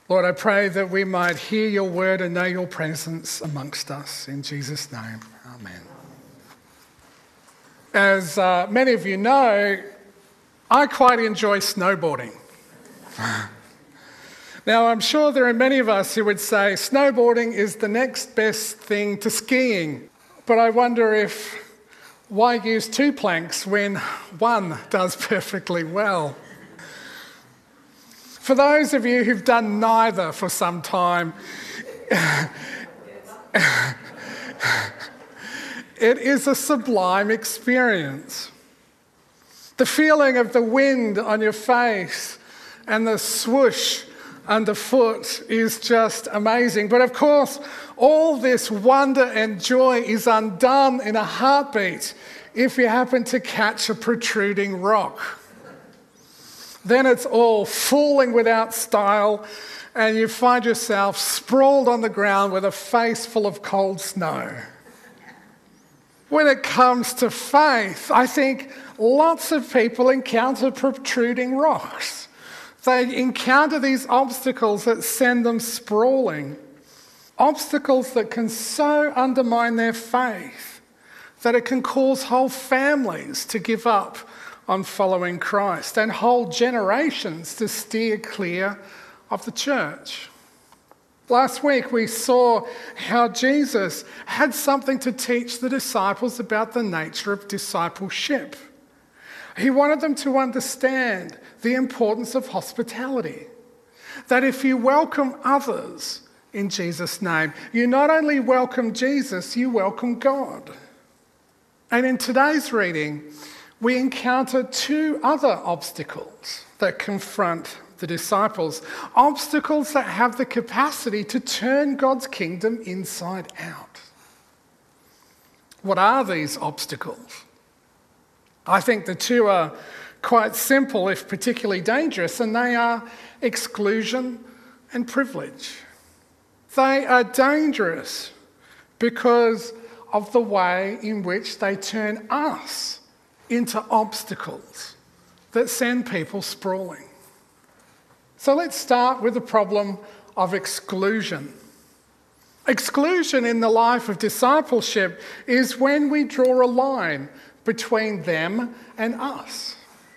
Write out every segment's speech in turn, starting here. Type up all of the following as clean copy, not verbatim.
Lord, I pray that we might hear your word and know your presence amongst us. In Jesus' name, amen. As many of you know, I quite enjoy snowboarding. Now, I'm sure there are many of us who would say snowboarding is the next best thing to skiing. But I wonder why use two planks when one does perfectly well? For those of you who've done neither for some time, it is a sublime experience. The feeling of the wind on your face and the swoosh underfoot is just amazing. But of course, all this wonder and joy is undone in a heartbeat if you happen to catch a protruding rock. Then it's all falling without style and you find yourself sprawled on the ground with a face full of cold snow. When it comes to faith, I think lots of people encounter protruding rocks. They encounter these obstacles that send them sprawling. Obstacles that can so undermine their faith that it can cause whole families to give up on following Christ and whole generations to steer clear of the church. Last week we saw how Jesus had something to teach the disciples about the nature of discipleship. He wanted them to understand the importance of hospitality. That if you welcome others in Jesus' name, you not only welcome Jesus, you welcome God. And in today's reading, we encounter two other obstacles that confront the disciples. Obstacles that have the capacity to turn God's kingdom inside out. What are these obstacles? I think the two are quite simple, if particularly dangerous, and they are exclusion and privilege. They are dangerous because of the way in which they turn us into obstacles that send people sprawling. So let's start with the problem of exclusion. Exclusion in the life of discipleship is when we draw a line between them and us.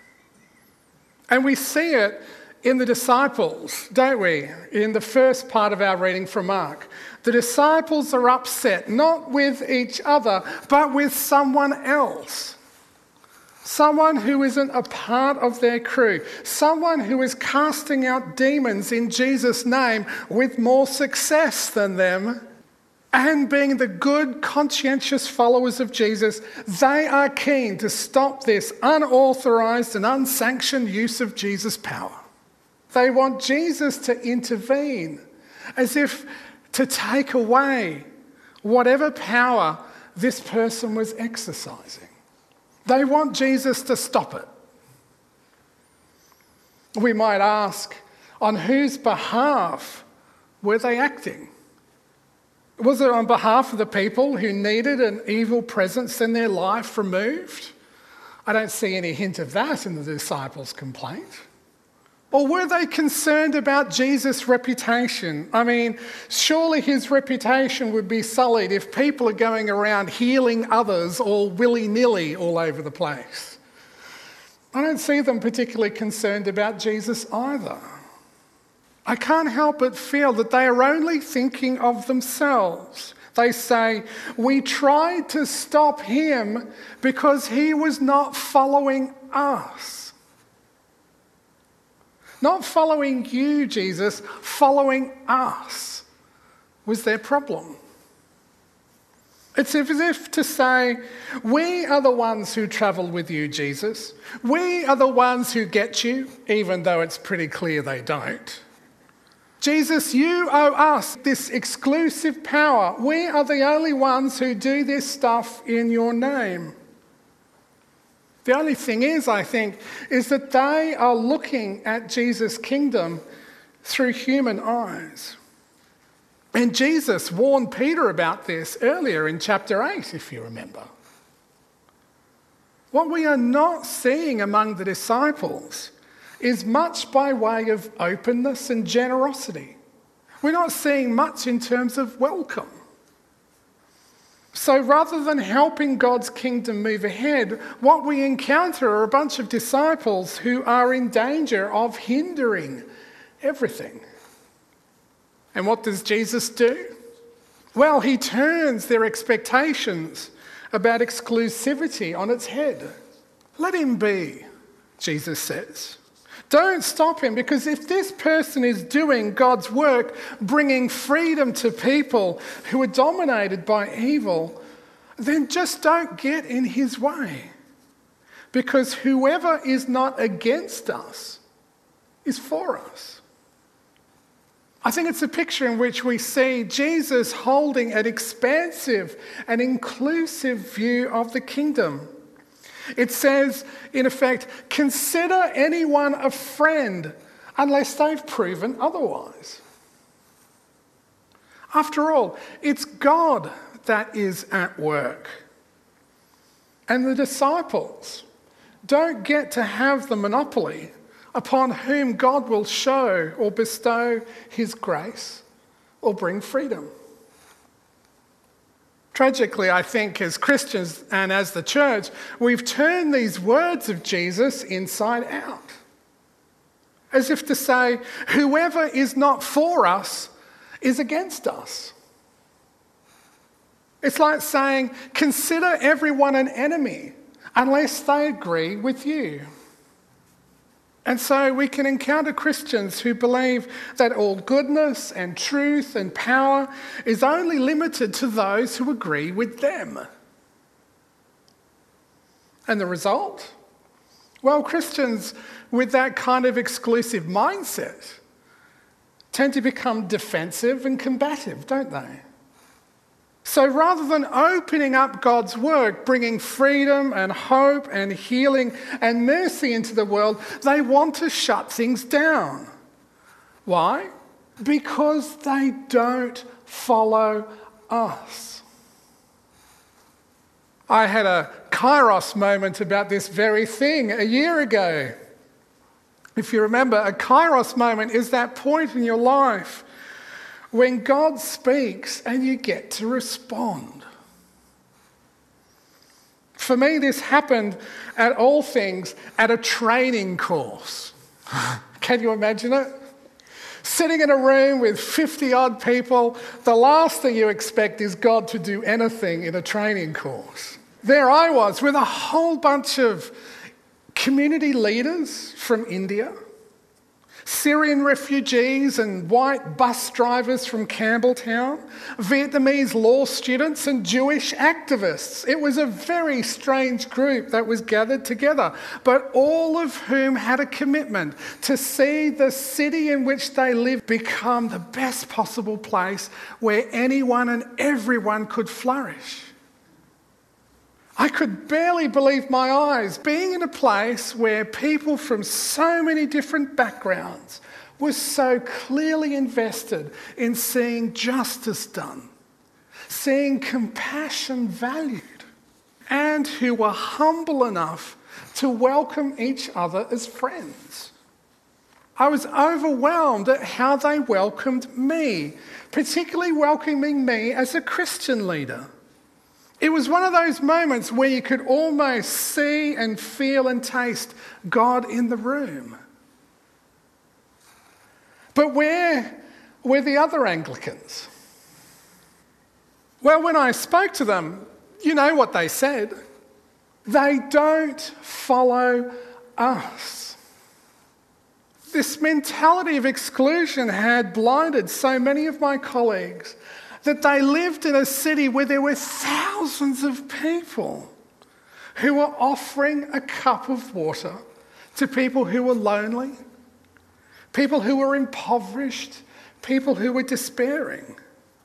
And we see it in the disciples, don't we? In the first part of our reading from Mark. The disciples are upset, not with each other, but with someone else. Someone who isn't a part of their crew. Someone who is casting out demons in Jesus' name with more success than them. And being the good, conscientious followers of Jesus, they are keen to stop this unauthorized and unsanctioned use of Jesus' power. They want Jesus to intervene, as if to take away whatever power this person was exercising. They want Jesus to stop it. We might ask, on whose behalf were they acting? Was it on behalf of the people who needed an evil presence in their life removed? I don't see any hint of that in the disciples' complaint. Or were they concerned about Jesus' reputation? I mean, surely his reputation would be sullied if people are going around healing others all willy-nilly all over the place. I don't see them particularly concerned about Jesus either. I can't help but feel that they are only thinking of themselves. They say, we tried to stop him because he was not following us. Not following you, Jesus, following us was their problem. It's as if to say, we are the ones who travel with you, Jesus. We are the ones who get you, even though it's pretty clear they don't. Jesus, you owe us this exclusive power. We are the only ones who do this stuff in your name. The only thing is, I think, is that they are looking at Jesus' kingdom through human eyes. And Jesus warned Peter about this earlier in chapter 8, if you remember. What we are not seeing among the disciples is much by way of openness and generosity. we're not seeing much in terms of welcome. So rather than helping God's kingdom move ahead, what we encounter are a bunch of disciples who are in danger of hindering everything. And what does Jesus do? Well, he turns their expectations about exclusivity on its head. Let him be, Jesus says. Don't stop him, because if this person is doing God's work, bringing freedom to people who are dominated by evil, then just don't get in his way. Because whoever is not against us is for us. I think it's a picture in which we see Jesus holding an expansive and inclusive view of the kingdom. It says, in effect, consider anyone a friend unless they've proven otherwise. After all, it's God that is at work. And the disciples don't get to have the monopoly upon whom God will show or bestow his grace or bring freedom. Tragically, I think, as Christians and as the church, we've turned these words of Jesus inside out. As if to say, whoever is not for us is against us. It's like saying, consider everyone an enemy unless they agree with you. And so we can encounter Christians who believe that all goodness and truth and power is only limited to those who agree with them. And the result? Well, Christians with that kind of exclusive mindset tend to become defensive and combative, don't they? So rather than opening up God's work, bringing freedom and hope and healing and mercy into the world, they want to shut things down. Why? Because they don't follow us. I had a kairos moment about this very thing a year ago. If you remember, a kairos moment is that point in your life when God speaks and you get to respond. For me, this happened at all things at a training course. Can you imagine it? Sitting in a room with 50-odd people, the last thing you expect is God to do anything in a training course. There I was with a whole bunch of community leaders from India, Syrian refugees and white bus drivers from Campbelltown, Vietnamese law students and Jewish activists. It was a very strange group that was gathered together, but all of whom had a commitment to see the city in which they lived become the best possible place where anyone and everyone could flourish. I could barely believe my eyes being in a place where people from so many different backgrounds were so clearly invested in seeing justice done, seeing compassion valued, and who were humble enough to welcome each other as friends. I was overwhelmed at how they welcomed me, particularly welcoming me as a Christian leader. It was one of those moments where you could almost see and feel and taste God in the room. But where were the other Anglicans? Well, when I spoke to them, you know what they said. They don't follow us. This mentality of exclusion had blinded so many of my colleagues that they lived in a city where there were thousands of people who were offering a cup of water to people who were lonely, people who were impoverished, people who were despairing.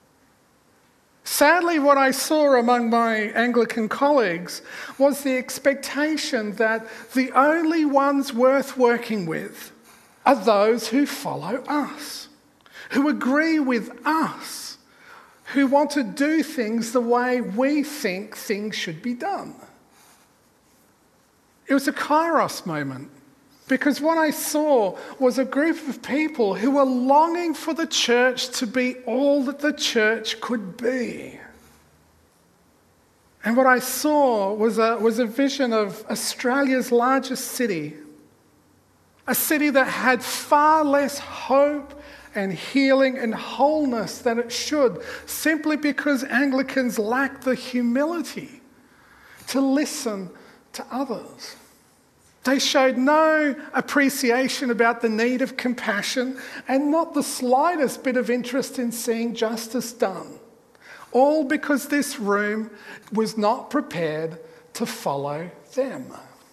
Sadly, what I saw among my Anglican colleagues was the expectation that the only ones worth working with are those who follow us, who agree with us, who want to do things the way we think things should be done. It was a kairos moment. Because what I saw was a group of people who were longing for the church to be all that the church could be. And what I saw was a vision of Australia's largest city, a city that had far less hope and healing and wholeness than it should, simply because Anglicans lack the humility to listen to others. They showed no appreciation about the need of compassion and not the slightest bit of interest in seeing justice done. All because this room was not prepared to follow them.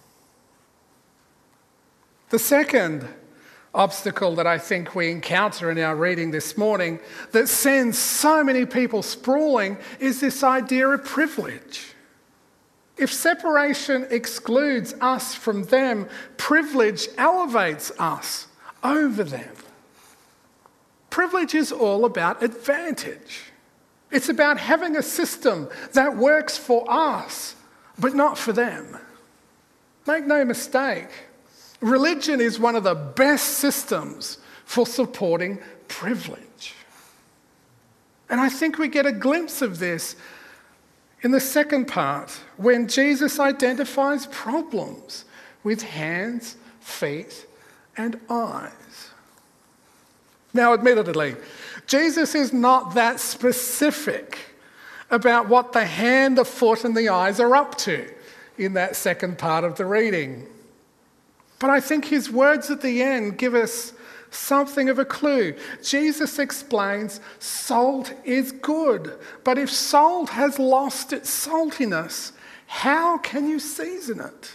The second obstacle that I think we encounter in our reading this morning that sends so many people sprawling is this idea of privilege. If separation excludes us from them, privilege elevates us over them. Privilege is all about advantage. It's about having a system that works for us, but not for them. Make no mistake, religion is one of the best systems for supporting privilege. And I think we get a glimpse of this in the second part, when Jesus identifies problems with hands, feet, and eyes. Now, admittedly, Jesus is not that specific about what the hand, the foot, and the eyes are up to in that second part of the reading. But I think his words at the end give us something of a clue. Jesus explains salt is good, but if salt has lost its saltiness, how can you season it?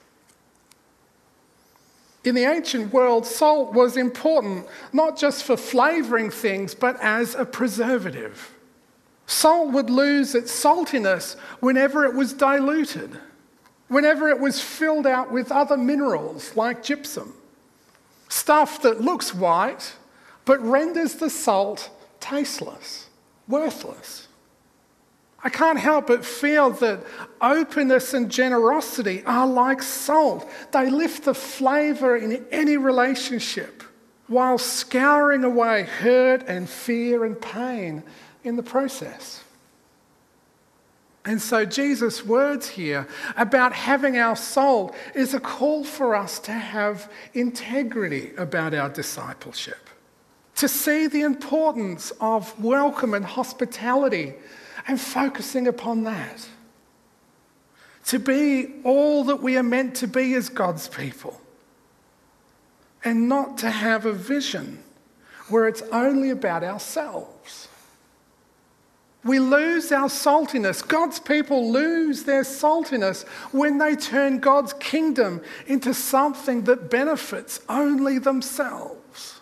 In the ancient world, salt was important not just for flavouring things, but as a preservative. Salt would lose its saltiness whenever it was diluted, whenever it was filled out with other minerals like gypsum. Stuff that looks white, but renders the salt tasteless, worthless. I can't help but feel that openness and generosity are like salt. They lift the flavour in any relationship while scouring away hurt and fear and pain in the process. And so Jesus' words here about having our salt is a call for us to have integrity about our discipleship, to see the importance of welcome and hospitality and focusing upon that, to be all that we are meant to be as God's people, and not to have a vision where it's only about ourselves. We lose our saltiness. God's people lose their saltiness when they turn God's kingdom into something that benefits only themselves.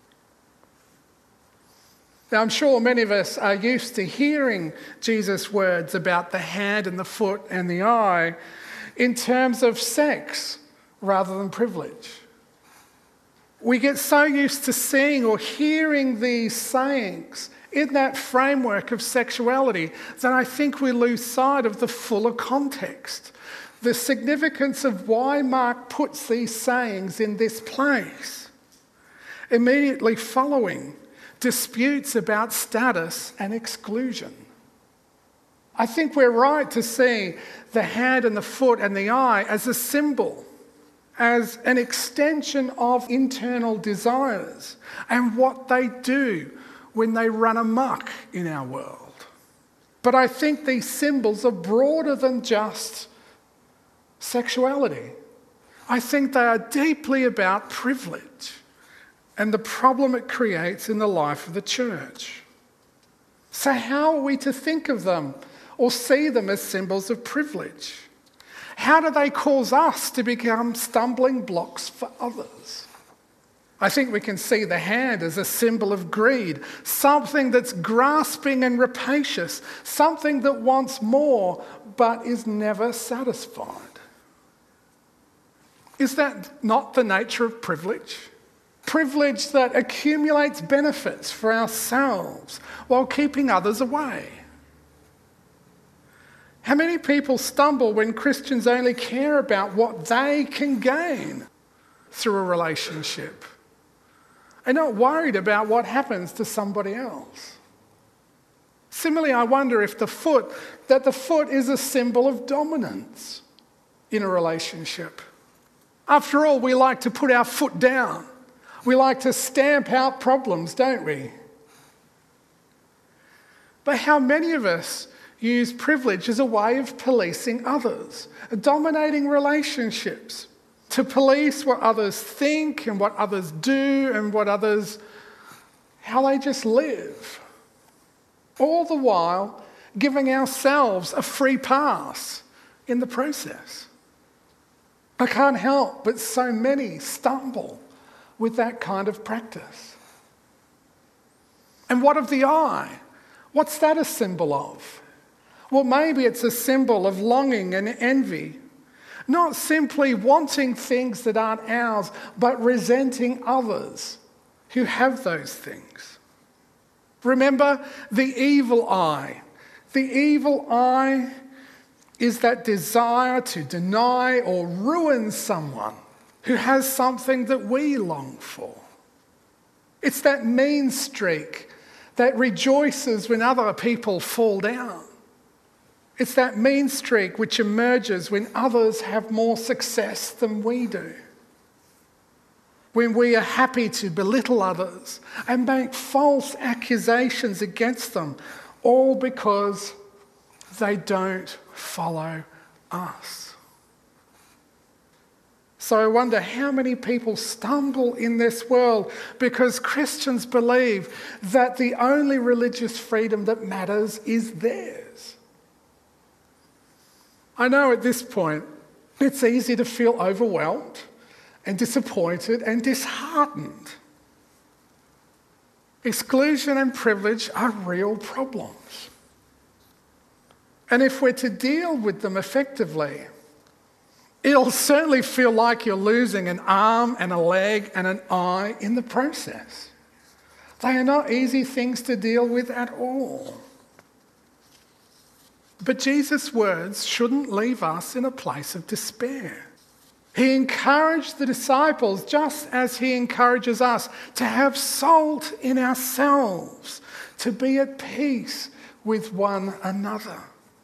Now, I'm sure many of us are used to hearing Jesus' words about the hand and the foot and the eye in terms of sex rather than privilege. We get so used to seeing or hearing these sayings in that framework of sexuality that I think we lose sight of the fuller context, the significance of why Mark puts these sayings in this place. Immediately following disputes about status and exclusion. I think we're right to see the hand and the foot and the eye as a symbol, as an extension of internal desires and what they do when they run amok in our world. But I think these symbols are broader than just sexuality. I think they are deeply about privilege and the problem it creates in the life of the church. So how are we to think of them or see them as symbols of privilege? How do they cause us to become stumbling blocks for others? I think we can see the hand as a symbol of greed, something that's grasping and rapacious, something that wants more but is never satisfied. Is that not the nature of privilege? Privilege that accumulates benefits for ourselves while keeping others away. How many people stumble when Christians only care about what they can gain? through a relationship and not worried about what happens to somebody else. Similarly, I wonder if the foot is a symbol of dominance in a relationship. After all, we like to put our foot down. We like to stamp out problems, don't we? But how many of us use privilege as a way of policing others, dominating relationships, to police what others think and what others do and how they just live? All the while giving ourselves a free pass in the process. I can't help but so many stumble with that kind of practice. And what of the eye? What's that a symbol of? Well, maybe it's a symbol of longing and envy. Not simply wanting things that aren't ours, but resenting others who have those things. Remember the evil eye. The evil eye is that desire to deny or ruin someone who has something that we long for. It's that mean streak that rejoices when other people fall down. It's that mean streak which emerges when others have more success than we do. When we are happy to belittle others and make false accusations against them, all because they don't follow us. So I wonder how many people stumble in this world because Christians believe that the only religious freedom that matters is theirs. I know at this point it's easy to feel overwhelmed and disappointed and disheartened. Exclusion and privilege are real problems. And if we're to deal with them effectively, it'll certainly feel like you're losing an arm and a leg and an eye in the process. They are not easy things to deal with at all. But Jesus' words shouldn't leave us in a place of despair. He encouraged the disciples just as he encourages us to have salt in ourselves, to be at peace with one another.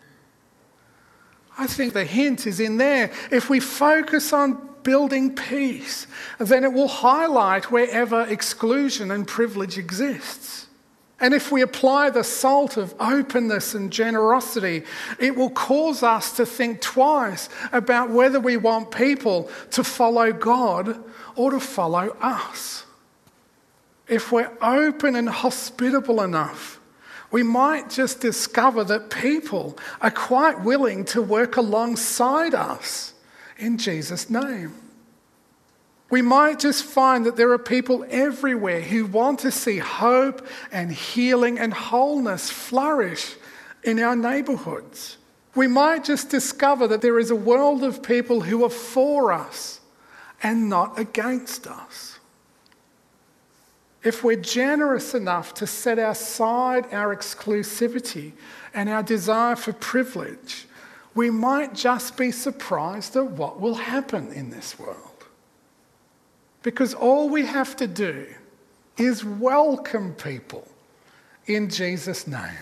I think the hint is in there. If we focus on building peace, then it will highlight wherever exclusion and privilege exists. And if we apply the salt of openness and generosity, it will cause us to think twice about whether we want people to follow God or to follow us. If we're open and hospitable enough, we might just discover that people are quite willing to work alongside us in Jesus' name. We might just find that there are people everywhere who want to see hope and healing and wholeness flourish in our neighbourhoods. We might just discover that there is a world of people who are for us and not against us. If we're generous enough to set aside our exclusivity and our desire for privilege, we might just be surprised at what will happen in this world. Because all we have to do is welcome people in Jesus' name.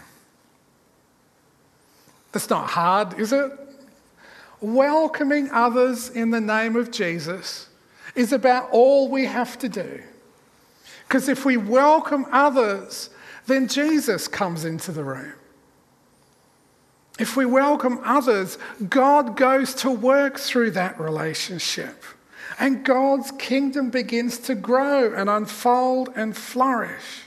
That's not hard, is it? Welcoming others in the name of Jesus is about all we have to do. Because if we welcome others, then Jesus comes into the room. If we welcome others, God goes to work through that relationship. And God's kingdom begins to grow and unfold and flourish.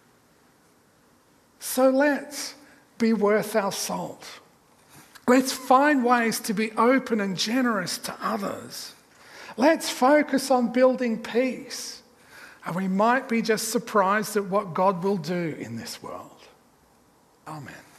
So let's be worth our salt. Let's find ways to be open and generous to others. Let's focus on building peace. And we might be just surprised at what God will do in this world. Amen.